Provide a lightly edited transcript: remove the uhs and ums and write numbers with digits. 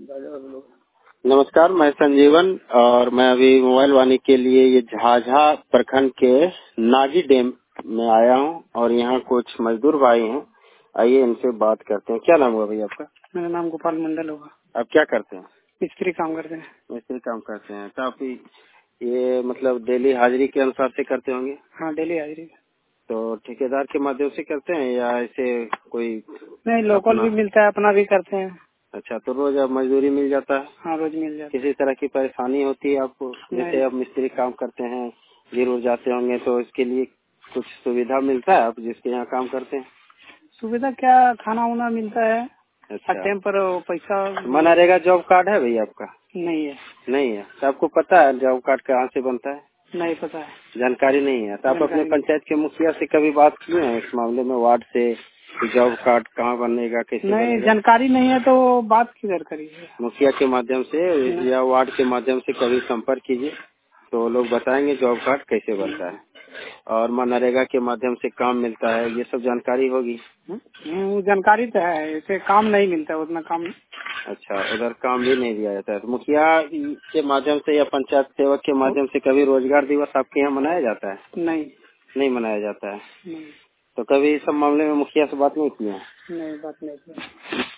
नमस्कार, मैं संजीवन और मैं अभी मोबाइल वाणी के लिए ये झाझा प्रखंड के नागी डैम में आया हूँ और यहाँ कुछ मजदूर भाई हैं। आइए इनसे बात करते हैं। क्या नाम हुआ भैया आपका? मेरा नाम गोपाल मंडल होगा। आप क्या करते हैं? मिस्त्री काम करते हैं। मिस्त्री काम करते हैं। तो आप ये मतलब डेली हाजिरी के अनुसार से करते होंगे? हाँ, डेली हाजिरी। तो ठेकेदार के माध्यम से करते हैं या ऐसे कोई? नहीं, लोकल भी मिलता है, अपना भी करते हैं। अच्छा, तो रोज अब मजदूरी मिल जाता है? हाँ, रोज मिल जाता है। किसी तरह की परेशानी होती है आपको? जैसे आप मिस्त्री काम करते हैं, गिर उड़ जाते होंगे, तो इसके लिए कुछ सुविधा मिलता है आप जिसके यहाँ काम करते हैं? सुविधा क्या, खाना वाना मिलता है। हर अच्छा, टाइम पर पैसा। मनरेगा जॉब कार्ड है भैया आपका? नहीं है। नहीं है। तो आपको पता है जॉब कार्ड कहाँ से बनता है? नहीं पता है। जानकारी नहीं है। तो आप अपने जानकारी नहीं। पंचायत के मुखिया से कभी बात किए हैं इस मामले में, वार्ड से, कि जॉब कार्ड कहाँ बनेगा, कैसे नहीं, बनेगा? जानकारी नहीं है तो बात किधर करिए। मुखिया के माध्यम से या वार्ड के माध्यम से कभी संपर्क कीजिए, तो लोग बताएंगे जॉब कार्ड कैसे बनता है और मनरेगा के माध्यम से काम मिलता है, ये सब जानकारी होगी। वो जानकारी तो है, ऐसे काम नहीं मिलता, उतना काम। अच्छा, उधर काम भी नहीं दिया जाता है। तो मुखिया के माध्यम से या पंचायत सेवक के माध्यम से कभी रोजगार दिवस आपके यहाँ मनाया जाता है? नहीं। नहीं मनाया जाता है। नहीं। तो कभी इस सब मामले में मुखिया से बात नहीं की है? नहीं, बात नहीं।